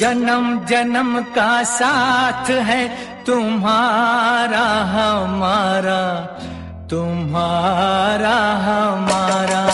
जन्म जन्म का साथ है तुम्हारा हमारा, तुम्हारा हमारा।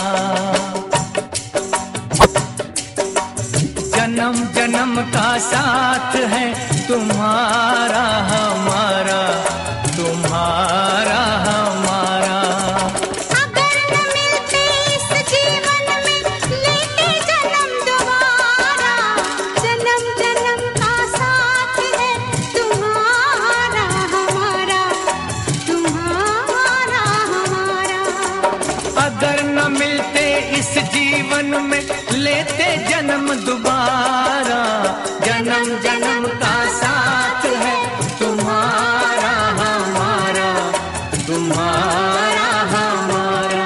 जन्म जन्म का साथ है तुम्हारा हमारा, तुम्हारा हमारा। अगर न मिलते इस जीवन में लेते जन्म दोबारा, जन्म जन्म का साथ है तुम्हारा हमारा, तुम्हारा हमारा। अगर न मिलते इस जीवन में लेते जन्म दोबारा, जन्म जन्म का साथ है तुम्हारा हमारा, तुम्हारा हमारा।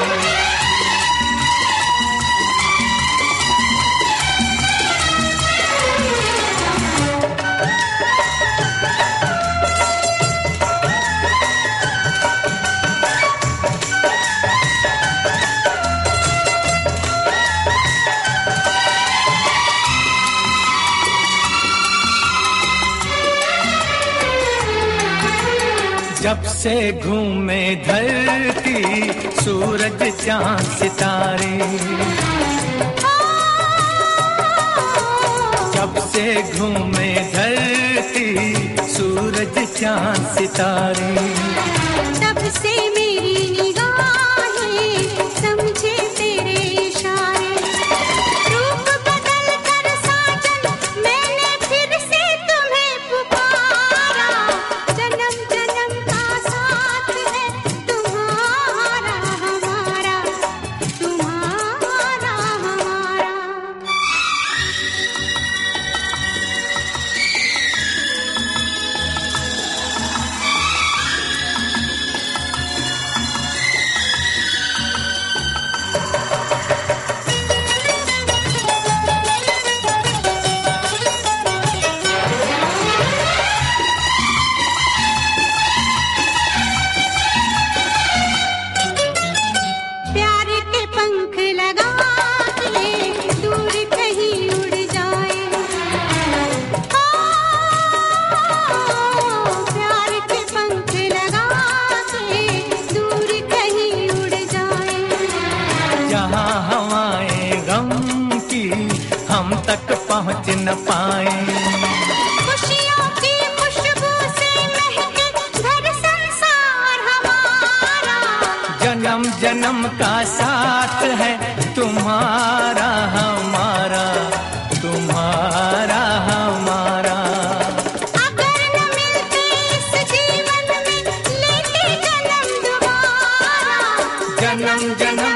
जब से घूमे धरती सूरज चांद सितारे, जब से घूमे धरती सूरज चांद सितारे, तब से मेरी निगाहें समझे तेरे इशारे। रूप बदल कर साजन मैंने फिर से तुम्हें पुकारा, जन्म जन्म का साथ है तुम्हारा हमारा, तुम्हारा हमारा। प्यार के पंख लगा के दूर कहीं उड़ जाए, प्यार के पंख लगा के दूर कहीं उड़ जाए। जहाँ हवाएं गम की हम तक पहुँच न पाए, खुशियों की खुशबू से महके घर संसार हमारा, जन्म जन्म का साथ है तुम्हारा हमारा, तुम्हारा हमारा। अगर न मिलते इस जीवन में लेते जन्म दोबारा, जन्म जन्म